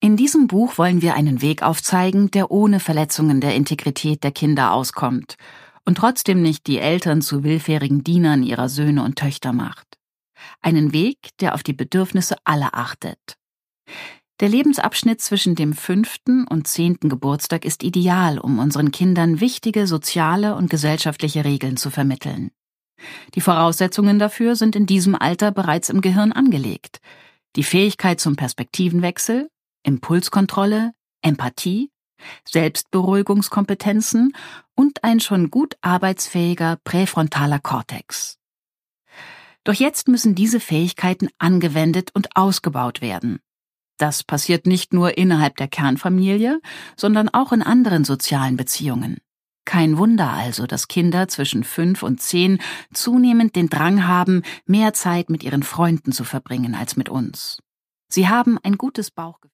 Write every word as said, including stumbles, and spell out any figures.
In diesem Buch wollen wir einen Weg aufzeigen, der ohne Verletzungen der Integrität der Kinder auskommt und trotzdem nicht die Eltern zu willfährigen Dienern ihrer Söhne und Töchter macht. Einen Weg, der auf die Bedürfnisse aller achtet. Der Lebensabschnitt zwischen dem fünften und zehnten Geburtstag ist ideal, um unseren Kindern wichtige soziale und gesellschaftliche Regeln zu vermitteln. Die Voraussetzungen dafür sind in diesem Alter bereits im Gehirn angelegt. Die Fähigkeit zum Perspektivenwechsel, Impulskontrolle, Empathie, Selbstberuhigungskompetenzen und ein schon gut arbeitsfähiger präfrontaler Kortex. Doch jetzt müssen diese Fähigkeiten angewendet und ausgebaut werden. Das passiert nicht nur innerhalb der Kernfamilie, sondern auch in anderen sozialen Beziehungen. Kein Wunder also, dass Kinder zwischen fünf und zehn zunehmend den Drang haben, mehr Zeit mit ihren Freunden zu verbringen als mit uns. Sie haben ein gutes Bauchgefühl.